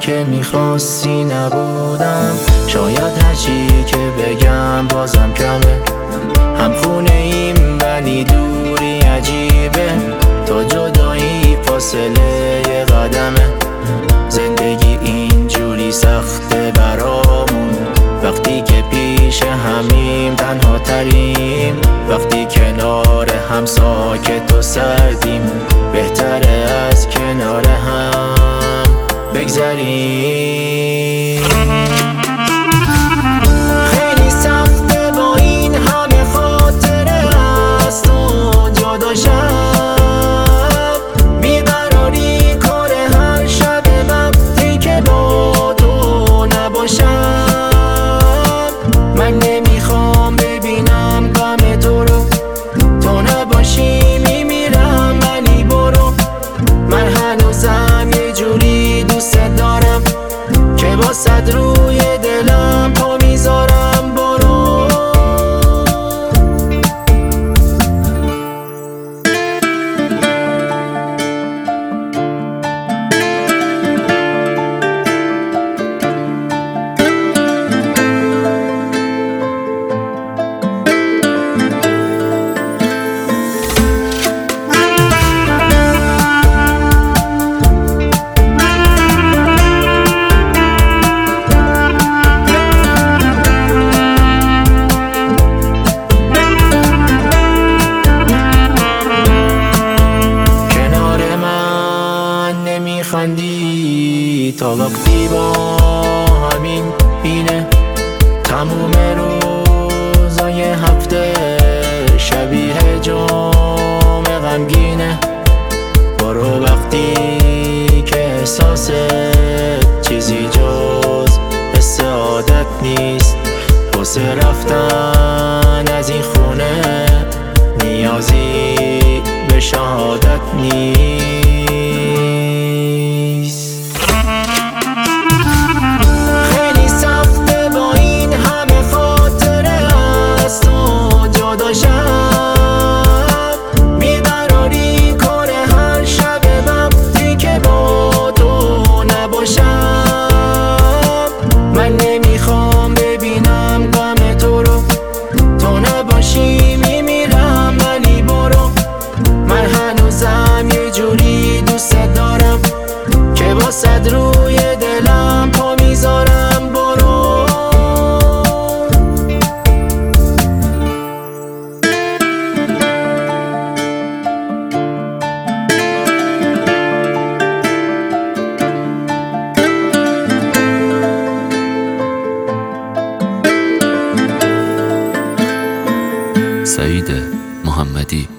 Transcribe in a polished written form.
که میخواستی نبودم. شاید هرچی که بگم بازم کمه، هم خونه ایم ولی دوری عجیبه. تا جدایی فاصله یه قدمه. زندگی اینجوری سخته برامون، وقتی که پیش همیم تنها تریم. وقتی کنار هم ساکت و سردیم، بهتره از کنار هم بگذریم. خیلی سخته با این همه خاطره است و جدا شب، بیقراری کار هر شب وقتی که با تو نباشم. من نمیخوام ببینم غم تو رو، تو نباشی میمیرم ولی برو. من هنوزم یه جوری دوست دارم که با صد روی دلم پا میذارم. برو خندی تا وقتی با همین اینه. تموم روزای هفته شبیه جام غمگینه. برو وقتی که احساس چیزی جز حس عادت نیست. واسه رفتن از این خونه نیازی به شهادت نیست. من نمیخوام ببینم غم تو رو، تو نباشی میمیرم ولی برو. من هنوزم یه جوری دوست دارم که با صد روی دلم پا میذارم. برو سعید محمدی.